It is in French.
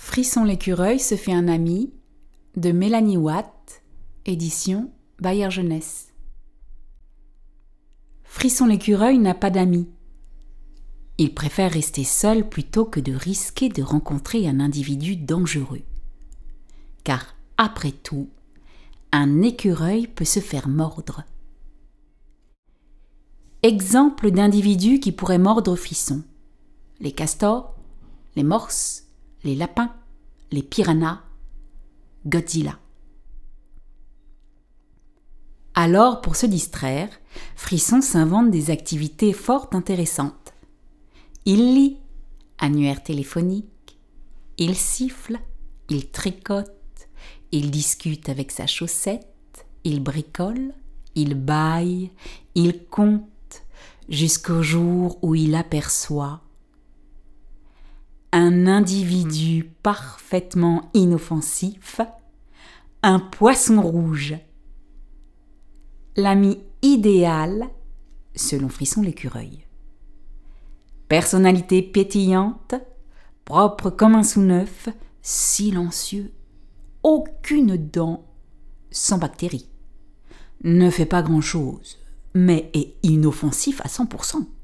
Frisson l'écureuil se fait un ami de Mélanie Watt, édition Bayer Jeunesse. Frisson l'écureuil n'a pas d'amis. Il préfère rester seul plutôt que de risquer de rencontrer un individu dangereux. Car, après tout, un écureuil peut se faire mordre. Exemple d'individus qui pourraient mordre Frisson: les castors, les morses, les lapins, les piranhas, Godzilla. Alors, pour se distraire, Frisson s'invente des activités fort intéressantes. Il lit, annuaire téléphonique, il siffle, il tricote, il discute avec sa chaussette, il bricole, il bâille, il compte, jusqu'au jour où il aperçoit un individu parfaitement inoffensif, un poisson rouge. L'ami idéal, selon Frisson l'écureuil. Personnalité pétillante, propre comme un sous-neuf, silencieux, aucune dent, sans bactéries. Ne fait pas grand-chose, mais est inoffensif à 100%.